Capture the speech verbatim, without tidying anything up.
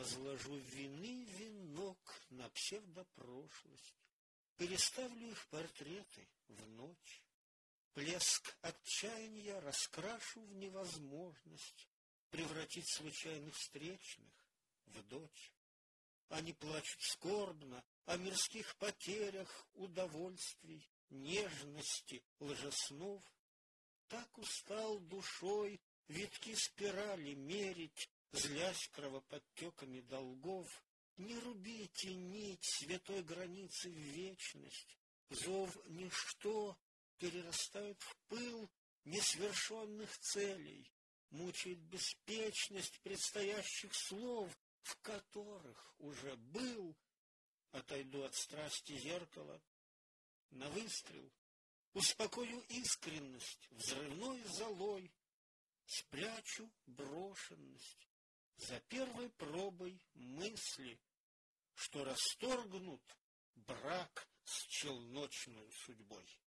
Возложу вины венок на псевдопрошлость, переставлю их портреты в ночь. Плеск отчаяния раскрашу в невозможность превратить случайных встречных в дочь. Они плачут скорбно о мирских потерях удовольствий, нежности, лжеснов. Так устал душой витки спирали мерить, злясь кровоподтеками долгов. Не рубите нить святой границы в вечность. Зов ничто перерастает в пыл несвершенных целей, мучает беспечность предстоящих слов, в которых уже был. Отойду от страсти зеркала на выстрел, успокою искренность взрывной золой, спрячу брошенность за первой пробой мысли, что расторгнут брак с челночной судьбой.